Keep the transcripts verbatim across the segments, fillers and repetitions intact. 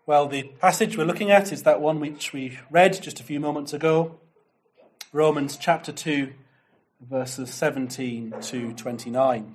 Well, the passage we're looking at is that one which we read just a few moments ago, Romans chapter two, verses seventeen to twenty-nine.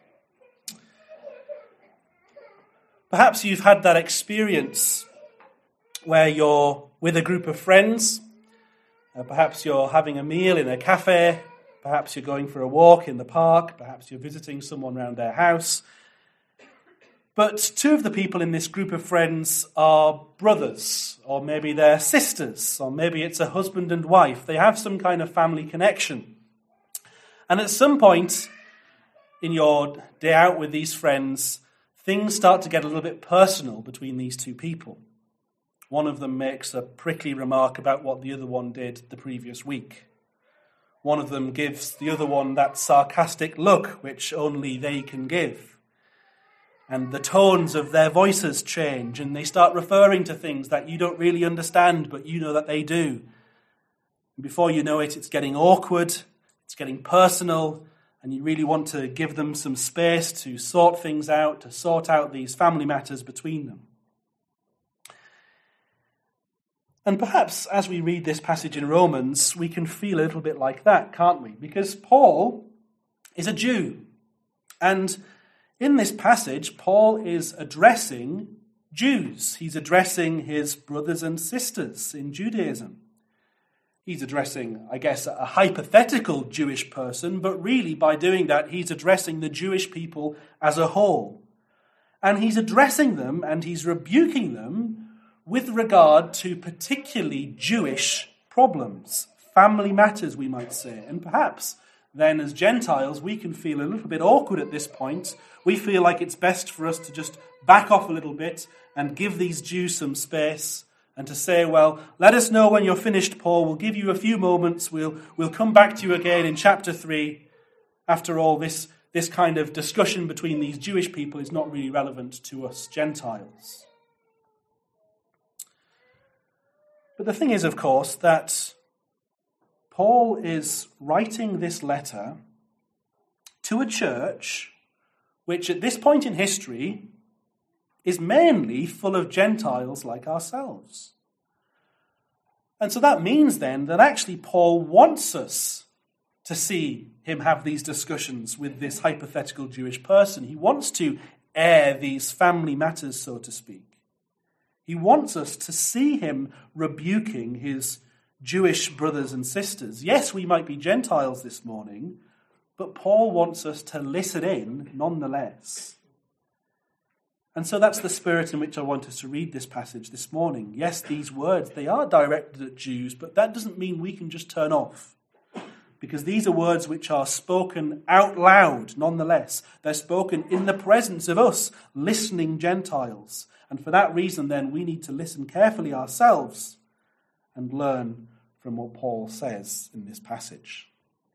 Perhaps you've had that experience where you're with a group of friends, uh, perhaps you're having a meal in a cafe, perhaps you're going for a walk in the park, perhaps you're visiting someone around their house. But two of the people in this group of friends are brothers, or maybe they're sisters, or maybe it's a husband and wife. They have some kind of family connection. And at some point in your day out with these friends, things start to get a little bit personal between these two people. One of them makes a prickly remark about what the other one did the previous week. One of them gives the other one that sarcastic look which only they can give. And the tones of their voices change, and they start referring to things that you don't really understand, but you know that they do. And before you know it, it's getting awkward, it's getting personal, and you really want to give them some space to sort things out, to sort out these family matters between them. And perhaps as we read this passage in Romans, we can feel a little bit like that, can't we? Because Paul is a Jew, and in this passage, Paul is addressing Jews. He's addressing his brothers and sisters in Judaism. He's addressing, I guess, a hypothetical Jewish person, but really by doing that, he's addressing the Jewish people as a whole. And he's addressing them and he's rebuking them with regard to particularly Jewish problems, family matters, we might say. And perhaps then as Gentiles, we can feel a little bit awkward at this point. We feel like it's best for us to just back off a little bit and give these Jews some space and to say, well, let us know when you're finished, Paul. We'll give you a few moments. We'll, we'll come back to you again in chapter three. After all, this, this kind of discussion between these Jewish people is not really relevant to us Gentiles. But the thing is, of course, that Paul is writing this letter to a church which at this point in history is mainly full of Gentiles like ourselves. And so that means then that actually Paul wants us to see him have these discussions with this hypothetical Jewish person. He wants to air these family matters, so to speak. He wants us to see him rebuking his Jewish brothers and sisters. Yes, we might be Gentiles this morning, but Paul wants us to listen in nonetheless. And so that's the spirit in which I want us to read this passage this morning. Yes, these words, they are directed at Jews, but that doesn't mean we can just turn off. Because these are words which are spoken out loud nonetheless. They're spoken in the presence of us, listening Gentiles. And for that reason, then, we need to listen carefully ourselves and learn from what Paul says in this passage.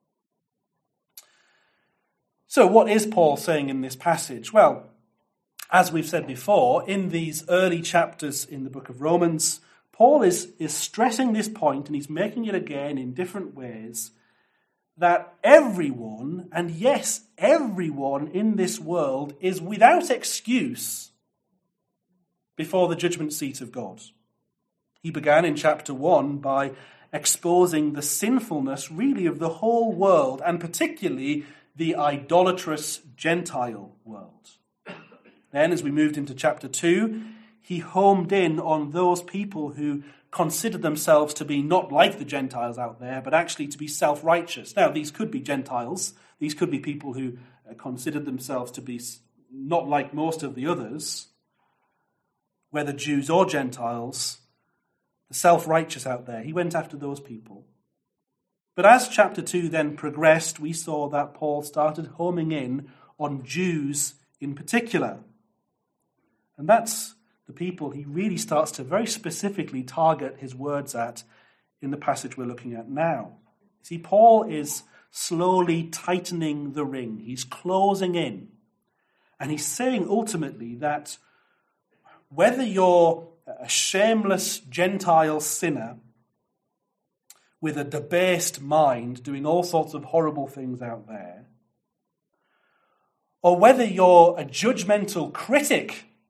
So what is Paul saying in this passage? Well, as we've said before, in these early chapters in the book of Romans, Paul is, is stressing this point, and he's making it again in different ways, that everyone, and yes, everyone in this world is without excuse before the judgment seat of God. He began in chapter one by exposing the sinfulness really of the whole world, and particularly the idolatrous Gentile world. Then as we moved into chapter two, he homed in on those people who considered themselves to be not like the Gentiles out there, but actually to be self-righteous. Now, these could be Gentiles. These could be people who considered themselves to be not like most of the others, whether Jews or Gentiles, the self-righteous out there. He went after those people. But as chapter two then progressed, we saw that Paul started homing in on Jews in particular. And that's the people he really starts to very specifically target his words at in the passage we're looking at now. See, Paul is slowly tightening the ring. He's closing in. And he's saying ultimately that whether you're a shameless Gentile sinner with a debased mind doing all sorts of horrible things out there, or whether you're a judgmental critic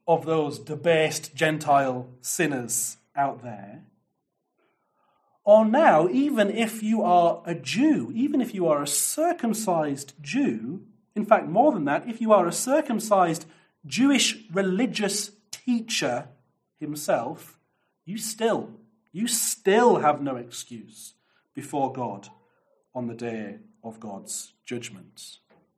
of those debased Gentile sinners out there. Or now, even if you are a Jew, even if you are a circumcised Jew, in fact, more than that, if you are a circumcised Jewish religious teacher himself, you still, you still have no excuse before God on the day of God's judgment.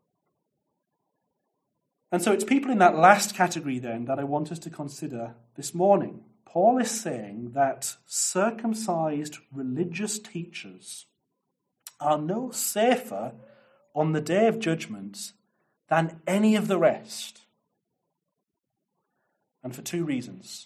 And so it's people in that last category then that I want us to consider this morning. Paul is saying that circumcised religious teachers are no safer on the day of judgment than any of the rest. And for two reasons.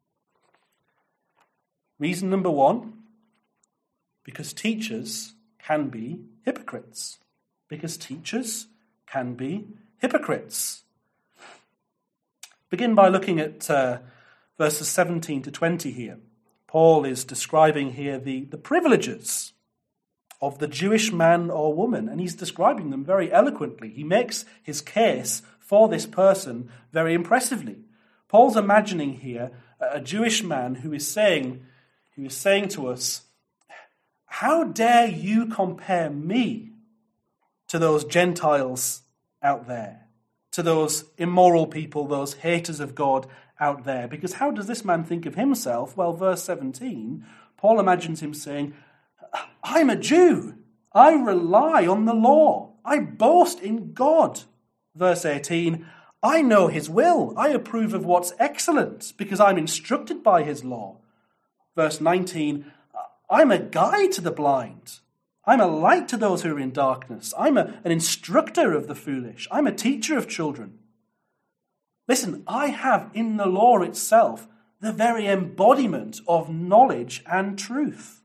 Reason number one, because teachers can be hypocrites. Because teachers can be hypocrites. Begin by looking at uh, verses seventeen to twenty here. Paul is describing here the, the privileges of the Jewish man or woman, and he's describing them very eloquently. He makes his case for this person very impressively. Paul's imagining here a Jewish man who is saying, who is saying to us, how dare you compare me to those Gentiles out there, to those immoral people, those haters of God out there? Because how does this man think of himself? Well, verse seventeen, Paul imagines him saying, I'm a Jew. I rely on the law. I boast in God. Verse eighteen, I know his will. I approve of what's excellent because I'm instructed by his law. Verse nineteen, I'm a guide to the blind. I'm a light to those who are in darkness. I'm a, an instructor of the foolish. I'm a teacher of children. Listen, I have in the law itself the very embodiment of knowledge and truth.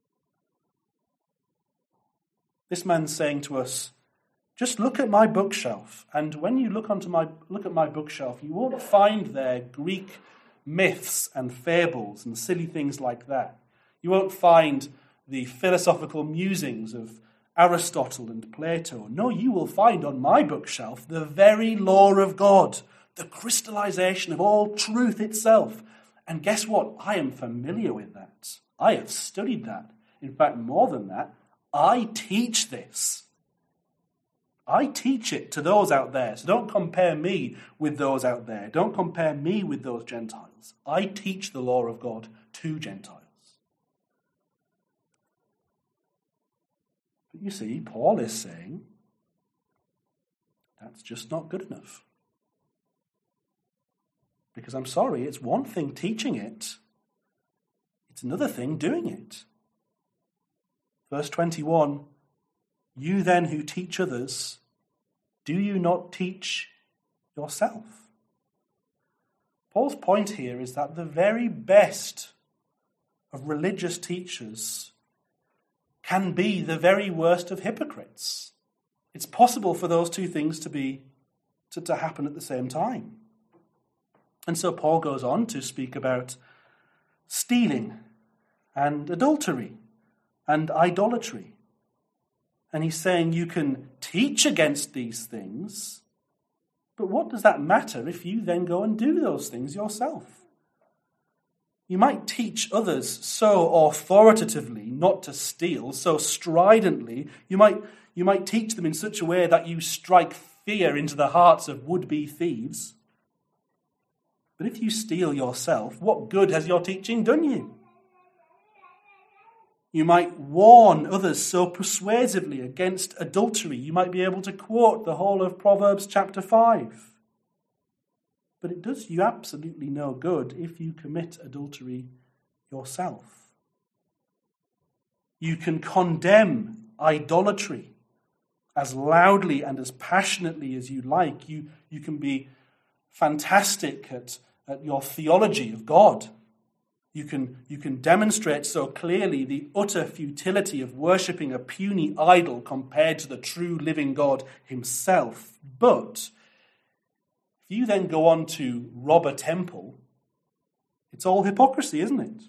This man's saying to us, just look at my bookshelf, and when you look onto my look at my bookshelf, you won't find there Greek myths and fables and silly things like that. You won't find the philosophical musings of Aristotle and Plato. No, you will find on my bookshelf the very law of God, the crystallization of all truth itself. And guess what? I am familiar with that. I have studied that. In fact, more than that, I teach this. I teach it to those out there. So don't compare me with those out there. Don't compare me with those Gentiles. I teach the law of God to Gentiles. But you see, Paul is saying that's just not good enough. Because I'm sorry, it's one thing teaching it. It's another thing doing it. Verse twenty-one, you then who teach others, do you not teach yourself? Paul's point here is that the very best of religious teachers can be the very worst of hypocrites. It's possible for those two things to be to, to happen at the same time. And so Paul goes on to speak about stealing and adultery and idolatry. And he's saying you can teach against these things, but what does that matter if you then go and do those things yourself? You might teach others so authoritatively not to steal, so stridently. You might, you might teach them in such a way that you strike fear into the hearts of would-be thieves. But if you steal yourself, what good has your teaching done you? You might warn others so persuasively against adultery. You might be able to quote the whole of Proverbs chapter five. But it does you absolutely no good if you commit adultery yourself. You can condemn idolatry as loudly and as passionately as you like. You, you can be fantastic at, at your theology of God. You can, you can demonstrate so clearly the utter futility of worshipping a puny idol compared to the true living God himself. But if you then go on to rob a temple, it's all hypocrisy, isn't it?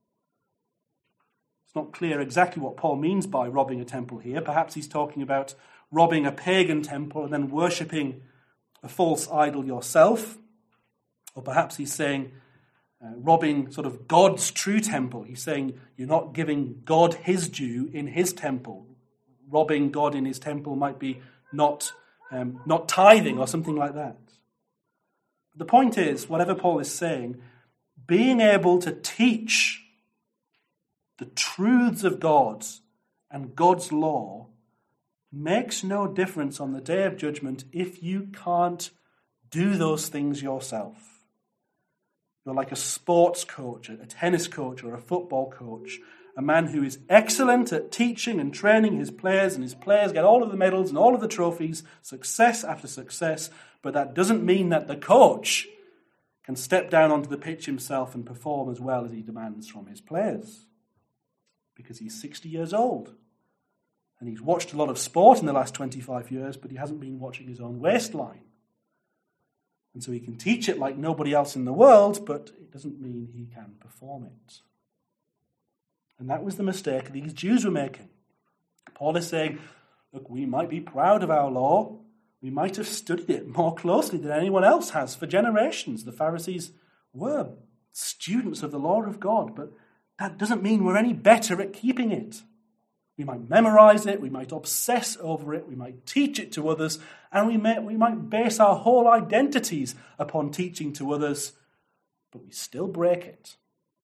It's not clear exactly what Paul means by robbing a temple here. Perhaps he's talking about robbing a pagan temple and then worshipping a false idol yourself. Or perhaps he's saying, uh, robbing sort of God's true temple. He's saying you're not giving God his due in his temple. Robbing God in his temple might be not, um, not tithing or something like that. The point is, whatever Paul is saying, being able to teach the truths of God and God's law makes no difference on the day of judgment if you can't do those things yourself. You're like a sports coach, a tennis coach, or a football coach, a man who is excellent at teaching and training his players, and his players get all of the medals and all of the trophies, success after success, but that doesn't mean that the coach can step down onto the pitch himself and perform as well as he demands from his players, because he's sixty years old. And he's watched a lot of sport in the last twenty-five years, but he hasn't been watching his own waistline. And so he can teach it like nobody else in the world, but it doesn't mean he can perform it. And that was the mistake these Jews were making. Paul is saying, look, we might be proud of our law. We might have studied it more closely than anyone else has for generations. The Pharisees were students of the law of God, but that doesn't mean we're any better at keeping it. We might memorize it, we might obsess over it, we might teach it to others, and we, may, we might base our whole identities upon teaching to others, but we still break it.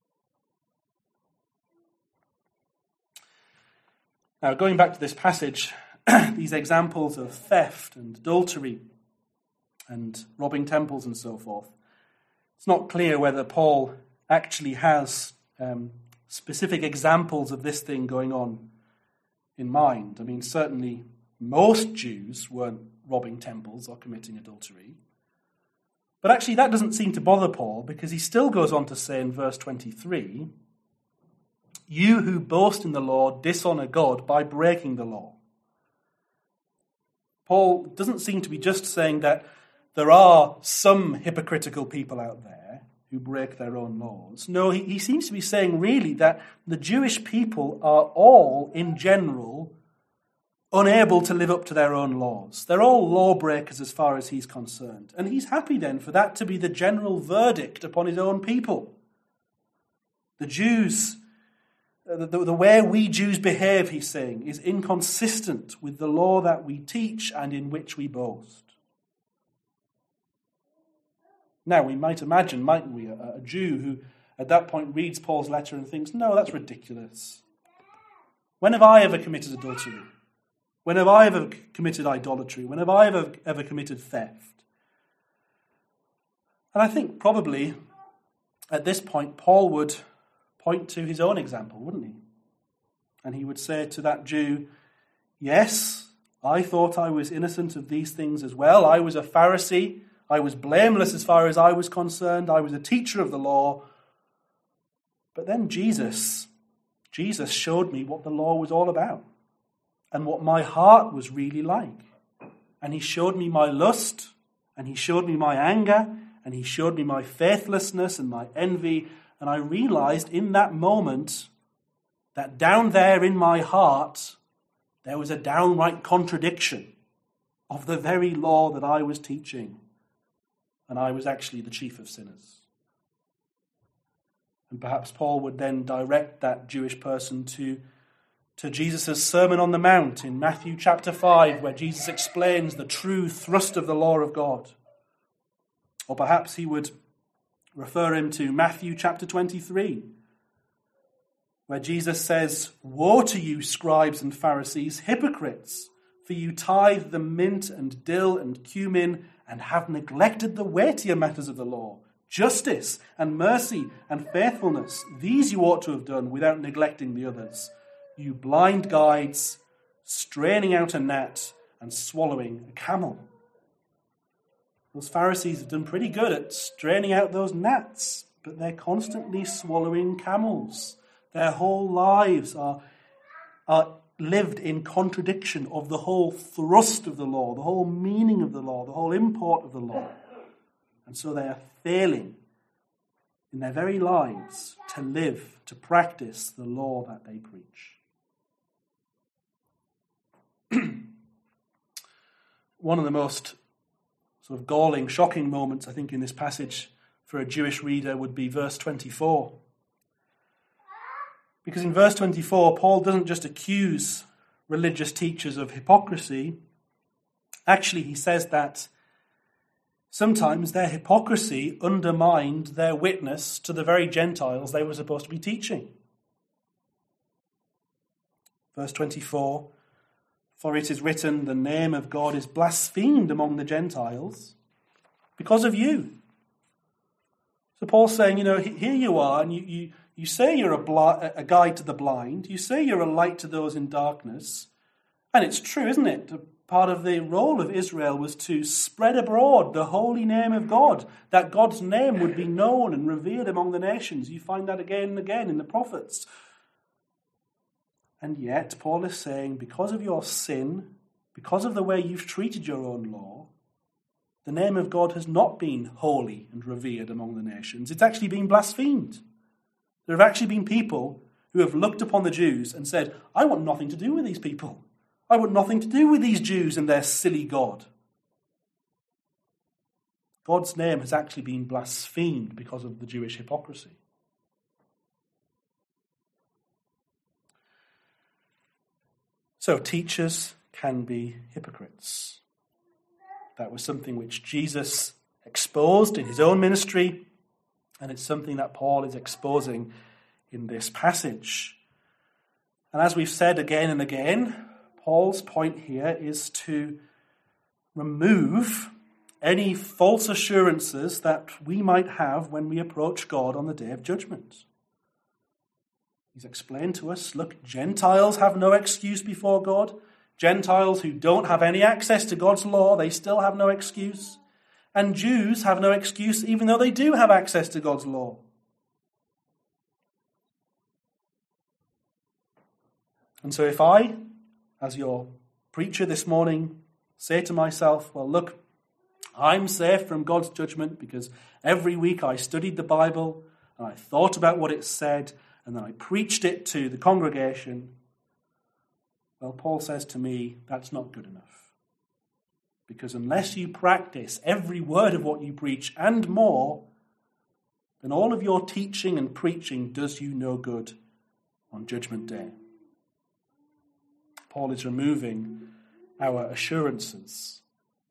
Now, going back to this passage, these examples of theft and adultery and robbing temples and so forth, it's not clear whether Paul actually has um, specific examples of this thing going on in mind. I mean, certainly most Jews weren't robbing temples or committing adultery. But actually that doesn't seem to bother Paul, because he still goes on to say in verse twenty-three, you who boast in the law dishonor God by breaking the law. Paul doesn't seem to be just saying that there are some hypocritical people out there who break their own laws. No, he, he seems to be saying really that the Jewish people are all, in general, unable to live up to their own laws. They're all lawbreakers as far as he's concerned. And he's happy then for that to be the general verdict upon his own people. The Jews, the, the, the way we Jews behave, he's saying, is inconsistent with the law that we teach and in which we boast. Now, we might imagine, mightn't we, a, a Jew who at that point reads Paul's letter and thinks, no, that's ridiculous. When have I ever committed adultery? When have I ever committed idolatry? When have I ever, ever committed theft? And I think probably at this point, Paul would point to his own example, wouldn't he? And he would say to that Jew, yes, I thought I was innocent of these things as well. I was a Pharisee. I was blameless as far as I was concerned. I was a teacher of the law. But then Jesus, Jesus showed me what the law was all about and what my heart was really like. And he showed me my lust, and he showed me my anger, and he showed me my faithlessness and my envy. And I realized in that moment that down there in my heart, there was a downright contradiction of the very law that I was teaching. And I was actually the chief of sinners. And perhaps Paul would then direct that Jewish person to, to Jesus' Sermon on the Mount in Matthew chapter five, where Jesus explains the true thrust of the law of God. Or perhaps he would refer him to Matthew chapter twenty-three, where Jesus says, woe to you, scribes and Pharisees, hypocrites, for you tithe the mint and dill and cumin and have neglected the weightier matters of the law, justice and mercy and faithfulness. These you ought to have done without neglecting the others. You blind guides, straining out a gnat and swallowing a camel. Those Pharisees have done pretty good at straining out those gnats, but they're constantly swallowing camels. Their whole lives are, are lived in contradiction of the whole thrust of the law, the whole meaning of the law, the whole import of the law. And so they are failing in their very lives to live, to practice the law that they preach. One of the most sort of galling, shocking moments, I think, in this passage for a Jewish reader would be verse twenty-four. Because in verse twenty-four, Paul doesn't just accuse religious teachers of hypocrisy. Actually, he says that sometimes their hypocrisy undermined their witness to the very Gentiles they were supposed to be teaching. Verse twenty-four, for it is written, the name of God is blasphemed among the Gentiles because of you. So Paul's saying, you know, here you are, and you, you, you say you're a, bli- a guide to the blind, you say you're a light to those in darkness, and it's true, isn't it? Part of the role of Israel was to spread abroad the holy name of God, that God's name would be known and revered among the nations. You find that again and again in the prophets. And yet, Paul is saying, because of your sin, because of the way you've treated your own law, the name of God has not been holy and revered among the nations. It's actually been blasphemed. There have actually been people who have looked upon the Jews and said, I want nothing to do with these people. I want nothing to do with these Jews and their silly God. God's name has actually been blasphemed because of the Jewish hypocrisy. So teachers can be hypocrites. That was something which Jesus exposed in his own ministry, and it's something that Paul is exposing in this passage. And as we've said again and again, Paul's point here is to remove any false assurances that we might have when we approach God on the day of judgment. He's explained to us, look, Gentiles have no excuse before God. Gentiles who don't have any access to God's law, they still have no excuse. And Jews have no excuse even though they do have access to God's law. And so if I, as your preacher this morning, say to myself, well, look, I'm safe from God's judgment because every week I studied the Bible and I thought about what it said and then I preached it to the congregation, well, Paul says to me, that's not good enough. Because unless you practice every word of what you preach and more, then all of your teaching and preaching does you no good on Judgment Day. Paul is removing our assurances.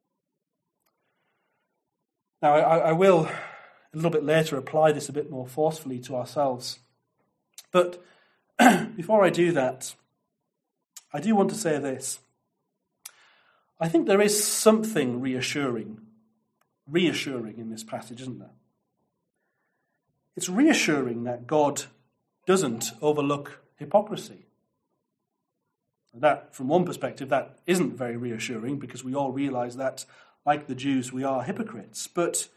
Now, I, I will, a little bit later, apply this a bit more forcefully to ourselves. But before I do that, I do want to say this. I think there is something reassuring, reassuring in this passage, isn't there? It's reassuring that God doesn't overlook hypocrisy. That, from one perspective, that isn't very reassuring because we all realize that, like the Jews, we are hypocrites. But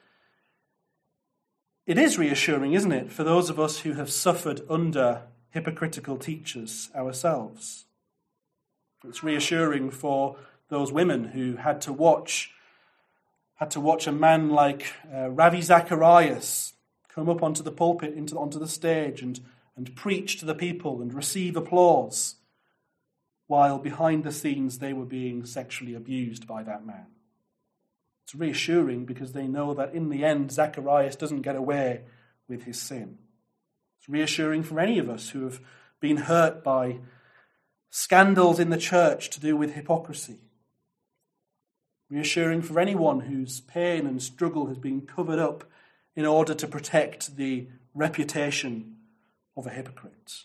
it is reassuring, isn't it, for those of us who have suffered under hypocritical teachers ourselves. It's reassuring for those women who had to watch had to watch a man like uh, Ravi Zacharias come up onto the pulpit, into onto the stage, and and preach to the people and receive applause, while behind the scenes they were being sexually abused by that man. It's reassuring because they know that in the end, Zacharias doesn't get away with his sin. It's reassuring for any of us who have been hurt by scandals in the church to do with hypocrisy. Reassuring for anyone whose pain and struggle has been covered up in order to protect the reputation of a hypocrite.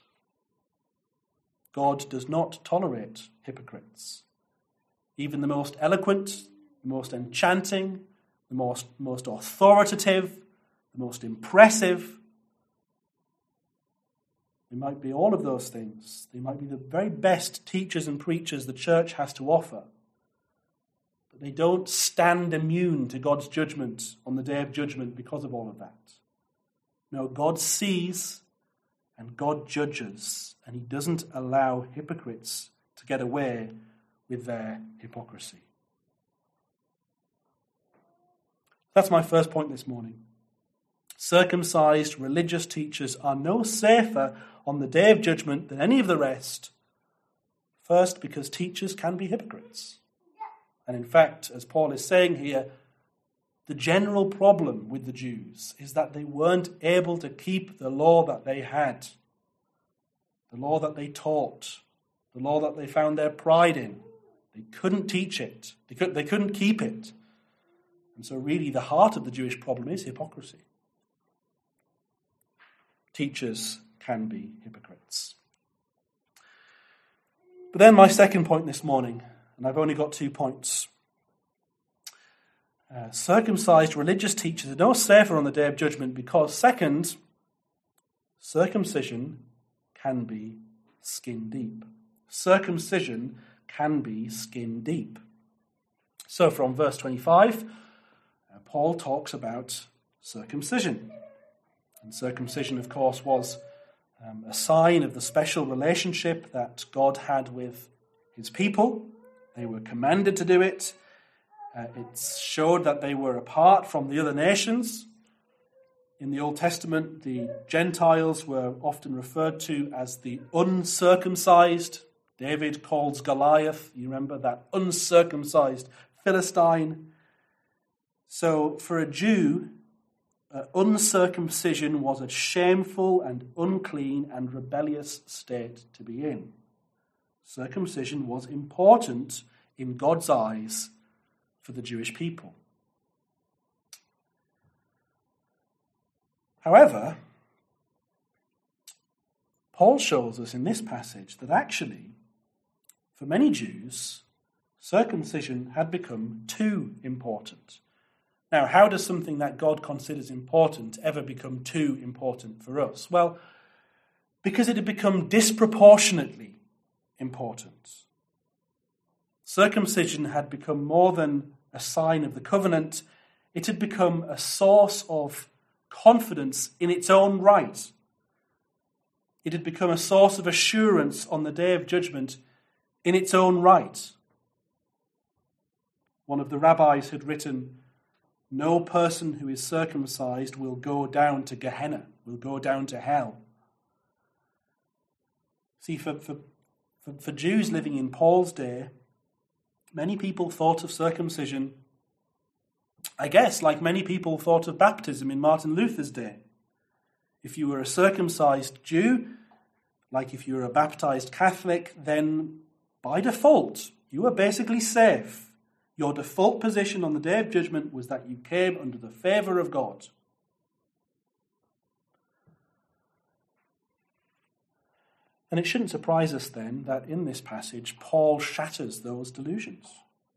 God does not tolerate hypocrites. Even the most eloquent, the most enchanting, the most, most authoritative, the most impressive. They might be all of those things. They might be the very best teachers and preachers the church has to offer. But they don't stand immune to God's judgment on the day of judgment because of all of that. No, God sees and God judges, and he doesn't allow hypocrites to get away with their hypocrisy. That's my first point this morning. Circumcised religious teachers are no safer on the day of judgment than any of the rest. First, because teachers can be hypocrites. And in fact, as Paul is saying here, The general problem with the Jews is that they weren't able to keep the law that they had, the law that they taught, the law that they found their pride in. They couldn't teach it. They, could, they couldn't keep it. And so really the heart of the Jewish problem is hypocrisy. Teachers can be hypocrites. But then my second point this morning, and I've only got two points. Uh, circumcised religious teachers are no safer on the day of judgment because, second, circumcision can be skin deep. Circumcision can be skin deep. So from verse twenty-five, uh, Paul talks about circumcision. And circumcision, of course, was um, a sign of the special relationship that God had with his people. They were commanded to do it. Uh, it showed that they were apart from the other nations. In the Old Testament, the Gentiles were often referred to as the uncircumcised. David calls Goliath, you remember, that uncircumcised Philistine. So for a Jew, uh, uncircumcision was a shameful and unclean and rebellious state to be in. Circumcision was important in God's eyes for the Jewish people. However, Paul shows us in this passage that actually, for many Jews, circumcision had become too important. Now, how does something that God considers important ever become too important for us? Well, because it had become disproportionately important. Circumcision had become more than a sign of the covenant. It had become a source of confidence in its own right. It had become a source of assurance on the day of judgment in its own right. One of the rabbis had written, "No person who is circumcised will go down to Gehenna, will go down to hell." See, for, for, for, for Jews living in Paul's day, many people thought of circumcision, I guess, like many people thought of baptism in Martin Luther's day. If you were a circumcised Jew, like if you were a baptized Catholic, then by default, you were basically safe. Your default position on the day of judgment was that you came under the favor of God. And it shouldn't surprise us then that in this passage, Paul shatters those delusions.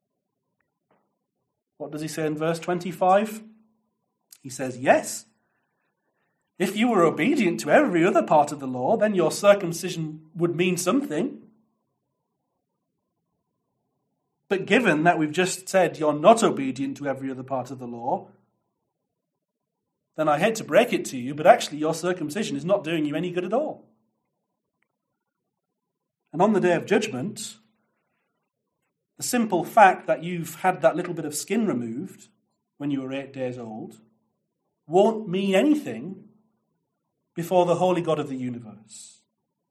What does he say in verse twenty-five? He says, yes, if you were obedient to every other part of the law, then your circumcision would mean something. But given that we've just said you're not obedient to every other part of the law, then I hate to break it to you, but actually your circumcision is not doing you any good at all. And on the day of judgment, the simple fact that you've had that little bit of skin removed when you were eight days old won't mean anything before the holy God of the universe.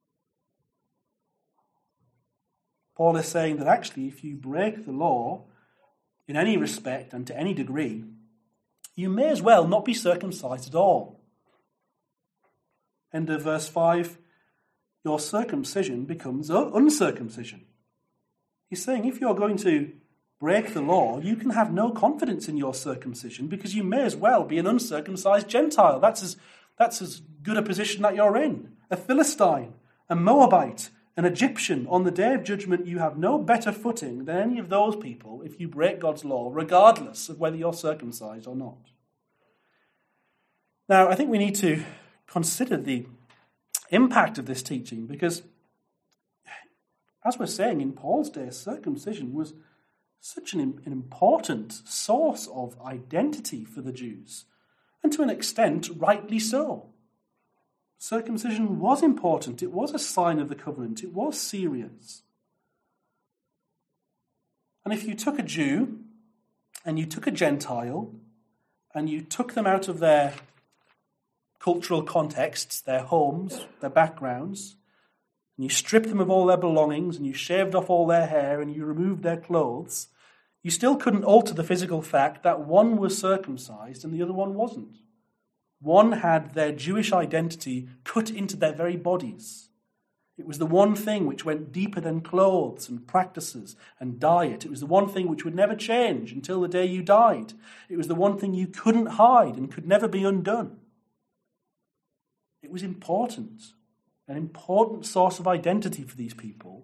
Paul is saying that actually if you break the law in any respect and to any degree, you may as well not be circumcised at all. End of verse five, your circumcision becomes uncircumcision. He's saying if you're going to break the law, you can have no confidence in your circumcision because you may as well be an uncircumcised Gentile. That's as, that's as good a position that you're in. A Philistine, a Moabite, an Egyptian. On the day of judgment, you have no better footing than any of those people if you break God's law, regardless of whether you're circumcised or not. Now, I think we need to consider the impact of this teaching because, as we're saying, in Paul's day, circumcision was such an, an important source of identity for the Jews, and to an extent, rightly so. Circumcision was important. It was a sign of the covenant. It was serious. And if you took a Jew and you took a Gentile and you took them out of their cultural contexts, their homes, their backgrounds, and you stripped them of all their belongings, and you shaved off all their hair, and you removed their clothes, you still couldn't alter the physical fact that one was circumcised and the other one wasn't. One had their Jewish identity cut into their very bodies. It was the one thing which went deeper than clothes and practices and diet. It was the one thing which would never change until the day you died. It was the one thing you couldn't hide and could never be undone. It was important, an important source of identity for these people.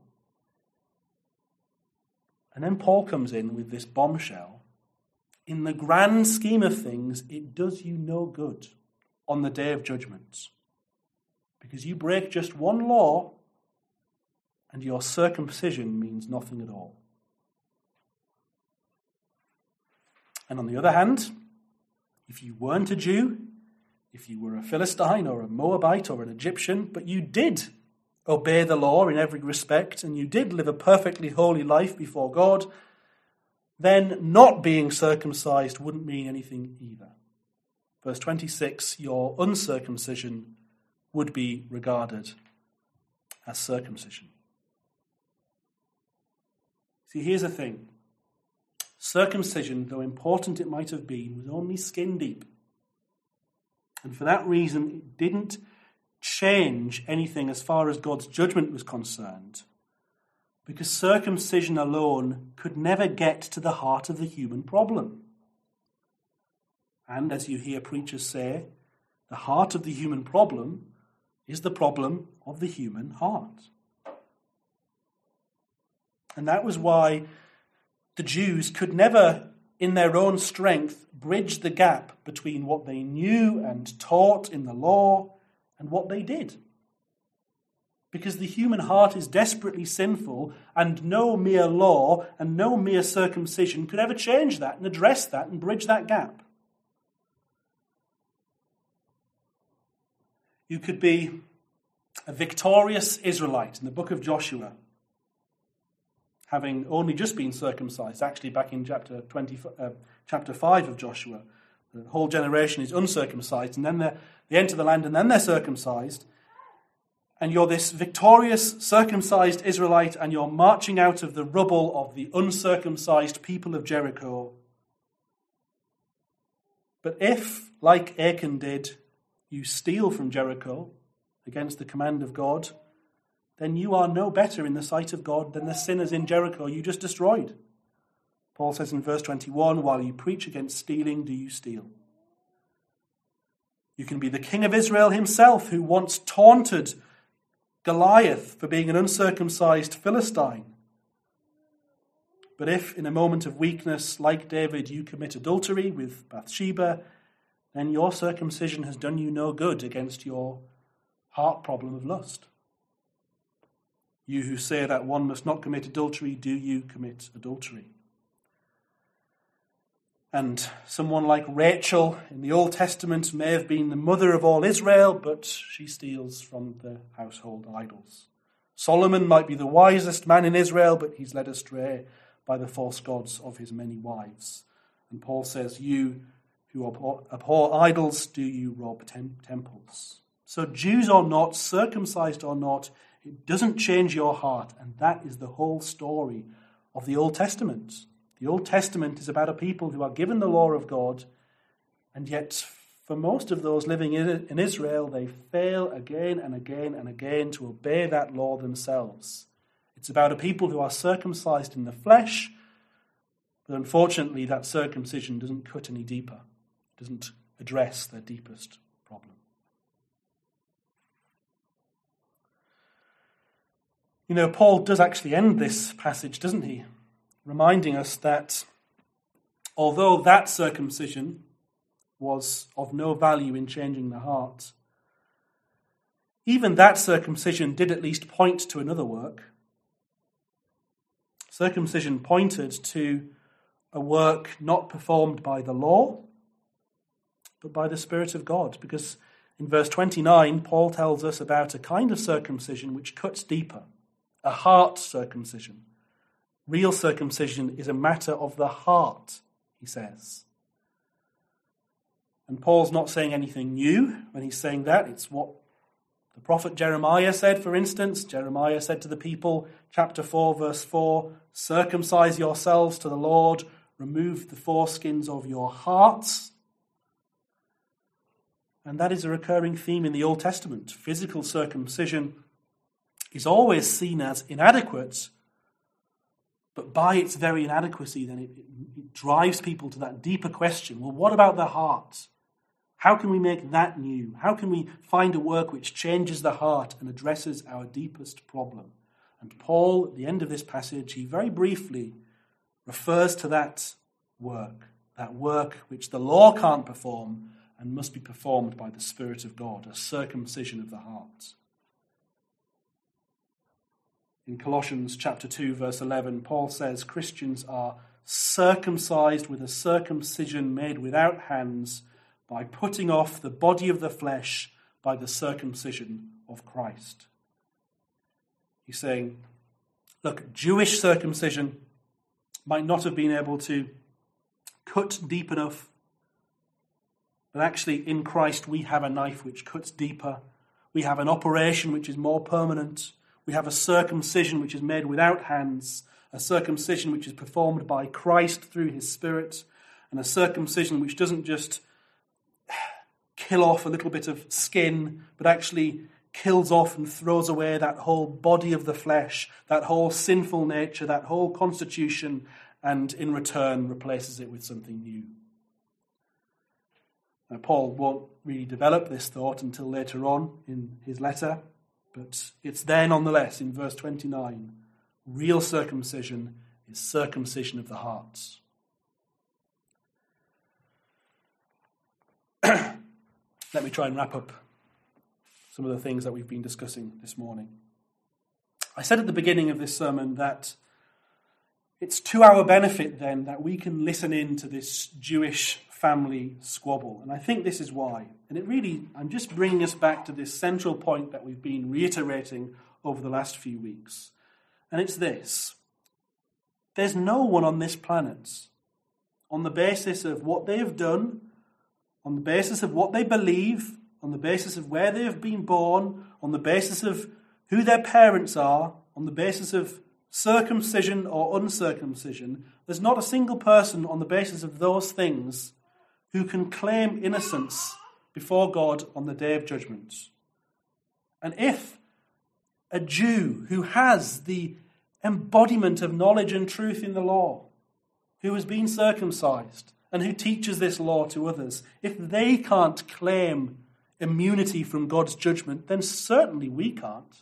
And then Paul comes in with this bombshell. In the grand scheme of things, it does you no good on the day of judgment, because you break just one law and your circumcision means nothing at all. And on the other hand, if you weren't a Jew, if you were a Philistine or a Moabite or an Egyptian, but you did obey the law in every respect and you did live a perfectly holy life before God, then not being circumcised wouldn't mean anything either. Verse twenty-six, your uncircumcision would be regarded as circumcision. See, here's the thing. Circumcision, though important it might have been, was only skin deep. And for that reason, it didn't change anything as far as God's judgment was concerned, because circumcision alone could never get to the heart of the human problem. And as you hear preachers say, the heart of the human problem is the problem of the human heart. And that was why the Jews could never, in their own strength, bridge the gap between what they knew and taught in the law and what they did. Because the human heart is desperately sinful, and no mere law and no mere circumcision could ever change that and address that and bridge that gap. You could be a victorious Israelite in the book of Joshua, having only just been circumcised, actually back in chapter twenty, uh, chapter five of Joshua. The whole generation is uncircumcised, and then they enter the land, and then they're circumcised. And you're this victorious, circumcised Israelite, and you're marching out of the rubble of the uncircumcised people of Jericho. But if, like Achan did, you steal from Jericho against the command of God, then you are no better in the sight of God than the sinners in Jericho you just destroyed. Paul says in verse twenty-one, while you preach against stealing, do you steal? You can be the king of Israel himself, who once taunted Goliath for being an uncircumcised Philistine. But if in a moment of weakness, like David, you commit adultery with Bathsheba, then your circumcision has done you no good against your heart problem of lust. You who say that one must not commit adultery, do you commit adultery? And someone like Rachel in the Old Testament may have been the mother of all Israel, but she steals from the household idols. Solomon might be the wisest man in Israel, but he's led astray by the false gods of his many wives. And Paul says, you who abhor, abhor idols, do you rob tem- temples? So Jews or not, circumcised or not, it doesn't change your heart. And that is the whole story of the Old Testament. The Old Testament is about a people who are given the law of God, and yet for most of those living in Israel, they fail again and again and again to obey that law themselves. It's about a people who are circumcised in the flesh, but unfortunately that circumcision doesn't cut any deeper. It doesn't address their deepest problem. You know, Paul does actually end this passage, doesn't he? Reminding us that although that circumcision was of no value in changing the heart, even that circumcision did at least point to another work. Circumcision pointed to a work not performed by the law, but by the Spirit of God. Because in verse twenty-nine, Paul tells us about a kind of circumcision which cuts deeper, a heart circumcision. Real circumcision is a matter of the heart, he says. And Paul's not saying anything new when he's saying that. It's what The prophet Jeremiah said, for instance, Jeremiah said to the people, chapter four, verse four, circumcise yourselves to the Lord, remove the foreskins of your hearts. And that is a recurring theme in the Old Testament. Physical circumcision is always seen as inadequate, but by its very inadequacy, then it, it drives people to that deeper question. Well, what about the heart? How can we make that new? How can we find a work which changes the heart and addresses our deepest problem? And Paul, at the end of this passage, he very briefly refers to that work, that work which the law can't perform and must be performed by the Spirit of God, a circumcision of the heart. In Colossians chapter two, verse eleven, Paul says Christians are circumcised with a circumcision made without hands, by putting off the body of the flesh by the circumcision of Christ. He's saying, look, Jewish circumcision might not have been able to cut deep enough, but actually in Christ we have a knife which cuts deeper. We have an operation which is more permanent. We have a circumcision which is made without hands, a circumcision which is performed by Christ through his Spirit, and a circumcision which doesn't just kill off a little bit of skin, but actually kills off and throws away that whole body of the flesh, that whole sinful nature, that whole constitution, and in return replaces it with something new. Now, Paul won't really develop this thought until later on in his letter, but it's there nonetheless in verse twenty-nine. Real circumcision is circumcision of the heart. Let me try and wrap up some of the things that we've been discussing this morning. I said at the beginning of this sermon that it's to our benefit then that we can listen in to this Jewish family squabble. And I think this is why. And it really, I'm just bringing us back to this central point that we've been reiterating over the last few weeks. And it's this. There's no one on this planet, on the basis of what they have done, on the basis of what they believe, on the basis of where they have been born, on the basis of who their parents are, on the basis of circumcision or uncircumcision, there's not a single person on the basis of those things who can claim innocence before God on the day of judgment. And if a Jew who has the embodiment of knowledge and truth in the law, who has been circumcised, and who teaches this law to others, if they can't claim immunity from God's judgment, then certainly we can't.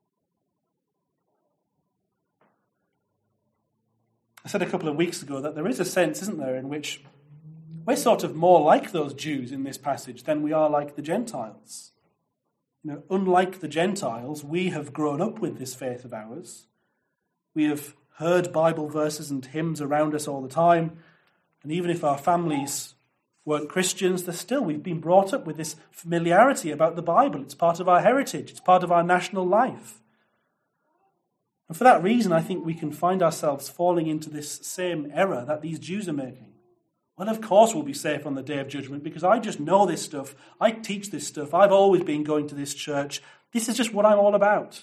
I said a couple of weeks ago that there is a sense, isn't there, in which we're sort of more like those Jews in this passage than we are like the Gentiles. You know, unlike the Gentiles, we have grown up with this faith of ours. We have heard Bible verses and hymns around us all the time. And even if our families weren't Christians, they're still, we've been brought up with this familiarity about the Bible. It's part of our heritage. It's part of our national life. And for that reason, I think we can find ourselves falling into this same error that these Jews are making. Well, of course we'll be safe on the day of judgment because I just know this stuff. I teach this stuff. I've always been going to this church. This is just what I'm all about.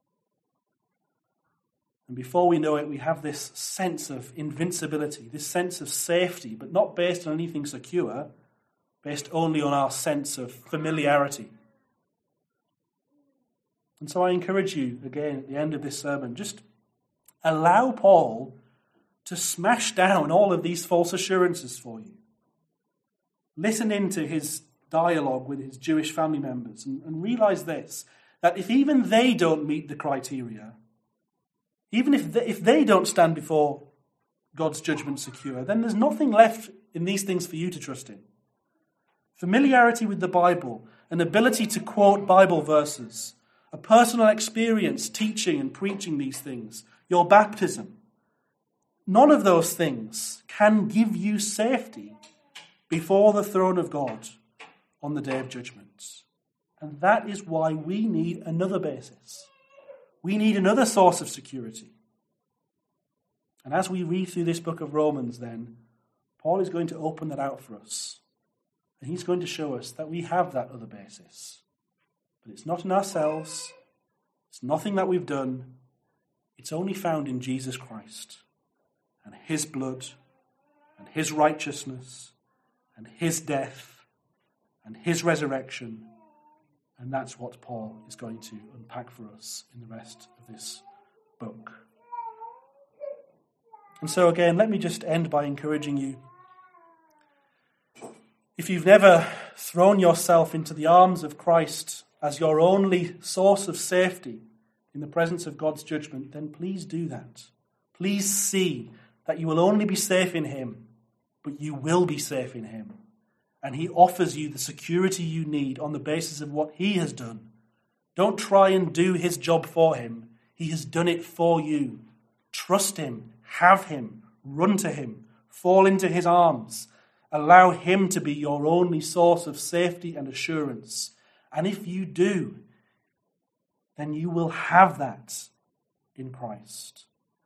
And before we know it, we have this sense of invincibility, this sense of safety, but not based on anything secure, based only on our sense of familiarity. And so I encourage you, again, at the end of this sermon, just allow Paul to smash down all of these false assurances for you. Listen into his dialogue with his Jewish family members and, and realize this, that if even they don't meet the criteria, even if they, if they don't stand before God's judgment secure, then there's nothing left in these things for you to trust in. Familiarity with the Bible, an ability to quote Bible verses, a personal experience teaching and preaching these things, your baptism, none of those things can give you safety before the throne of God on the day of judgment. And that is why we need another basis. We need another source of security. And as we read through this book of Romans then, Paul is going to open that out for us. And he's going to show us that we have that other basis. But But it's not in ourselves. It's nothing that we've done. It's only found in Jesus Christ and his blood and his righteousness and his death and his resurrection. And that's what Paul is going to unpack for us in the rest of this book. And so again, let me just end by encouraging you. If you've never thrown yourself into the arms of Christ as your only source of safety in the presence of God's judgment, then please do that. Please see that you will only be safe in him, but you will be safe in him. And he offers you the security you need on the basis of what he has done. Don't try and do his job for him. He has done it for you. Trust him, have him, run to him, fall into his arms. Allow him to be your only source of safety and assurance. And if you do, then you will have that in Christ.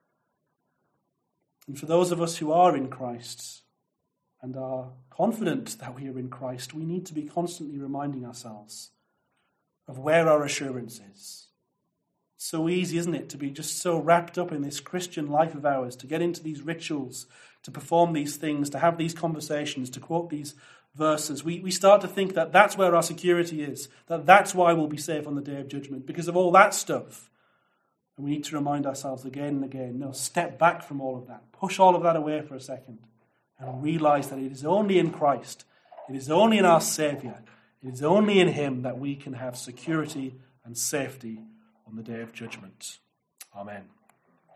And for those of us who are in Christ and are confident that we are in Christ, we need to be constantly reminding ourselves of where our assurance is. So easy, isn't it, to be just so wrapped up in this Christian life of ours, to get into these rituals, to perform these things, to have these conversations, to quote these verses. We, we start to think that that's where our security is, that that's why we'll be safe on the day of judgment, because of all that stuff. And we need to remind ourselves again and again, no, step back from all of that. Push all of that away for a second and realize that it is only in Christ, it is only in our Saviour, it is only in him that we can have security and safety on the day of judgment. Amen.